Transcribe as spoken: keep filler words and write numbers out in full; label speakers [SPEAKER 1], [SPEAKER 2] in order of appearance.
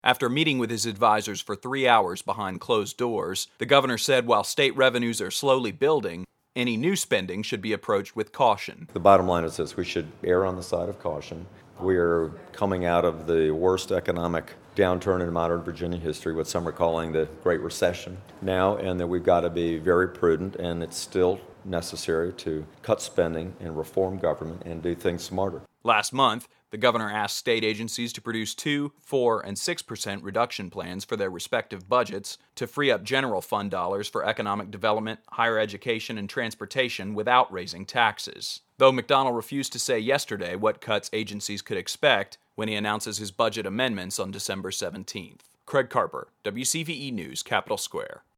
[SPEAKER 1] After meeting with his advisors for three hours behind closed doors, the governor said while state revenues are slowly building, any new spending should be approached with caution.
[SPEAKER 2] The bottom line is this: we should err on the side of caution. We are coming out of the worst economic downturn in modern Virginia history, what some are calling the Great Recession now, and that we've got to be very prudent, and it's still necessary to cut spending and reform government and do things smarter.
[SPEAKER 1] Last month, the governor asked state agencies to produce two, four, and six percent reduction plans for their respective budgets to free up general fund dollars for economic development, higher education, and transportation without raising taxes. Though McDonnell refused to say yesterday what cuts agencies could expect when he announces his budget amendments on December seventeenth. Craig Carper, W C V E News, Capitol Square.